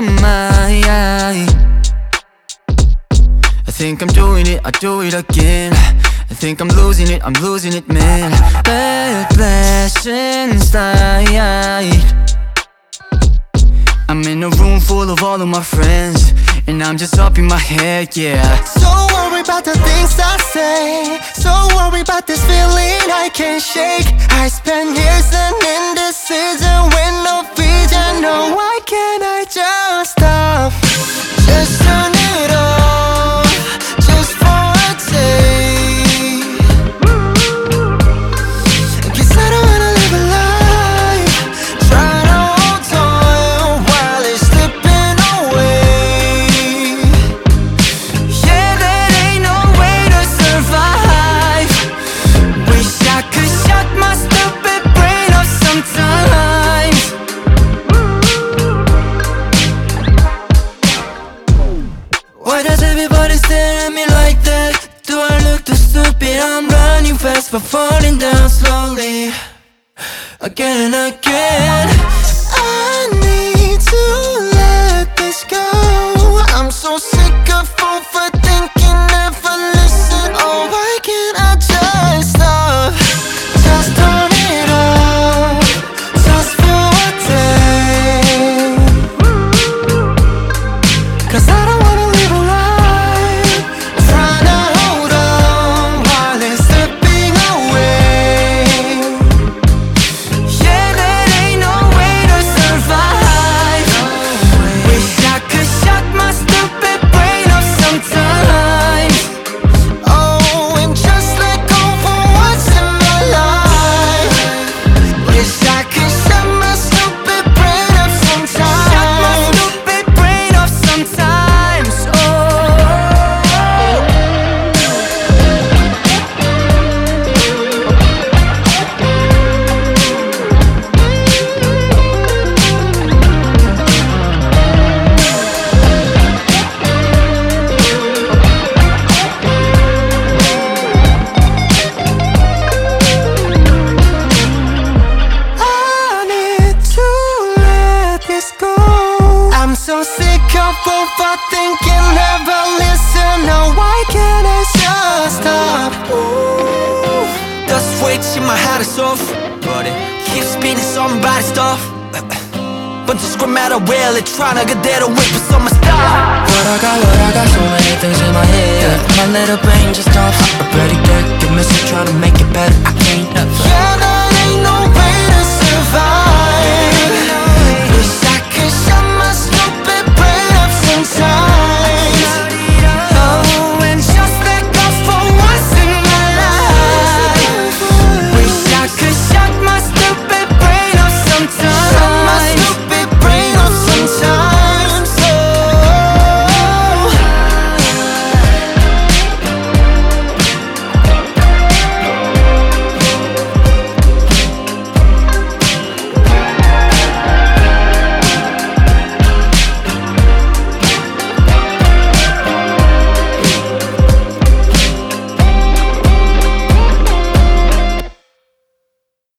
my eye. I think I'm doing it, I'll do it again. I think I'm losing it, man. Bad blessings died. I'm in a room full of all of my friends, and I'm just up in my head, yeah. So worried about the things I say, so worried about this feeling I can't shake. I spent years an indecision with no vision. No, why can't I just stop? Just turn it off, just for a day. 'Cause I don't wanna live a life trying to hold on while it's slipping away. Yeah, there ain't no way to survive. Wish I could shut my stupid brain off sometimes. Why does everybody stare at me like that? Do I look too stupid? I'm running fast but falling down slowly, again and again. I need to let this go. I'm so sick of overthinking, never listen. Oh, why can't I just stop? Just turn it off, just for a day. 'Cause I don't wanna live a life trying to hold on while it's slipping away. Yeah, there ain't no way to survive. Wish I could shut my stupid brain off sometimes. Oh, and just let go for once in my life. Wish I could shut my stupid brain up sometimes. Shut my stupid brain off sometimes. Oh. I need to let this go. I'm so sick of overthinking, never listen. No, why can't I just stop? Ooh. The switch in my head is off, but it keeps spinning somebody's stuff. But just scream at a will, it's trying to get there to wait for someone stop. What I got, so many things in my head. My little brain just off. I'm pretty good,